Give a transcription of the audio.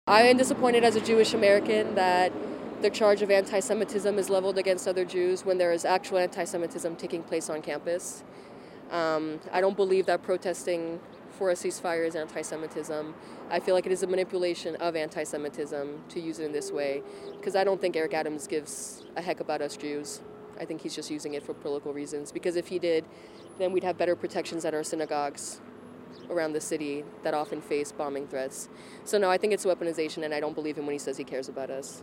I am disappointed as a Jewish American that the charge of anti-Semitism is leveled against other Jews when there is actual anti-Semitism taking place on campus. I don't believe that protesting for a ceasefire is anti-Semitism. I feel like it is a manipulation of anti-Semitism to use it in this way, because I don't think Eric Adams gives a heck about us Jews. I think he's just using it for political reasons, because if he did, then we'd have better protections at our synagogues around the city that often face bombing threats. So no, I think it's weaponization, and I don't believe him when he says he cares about us.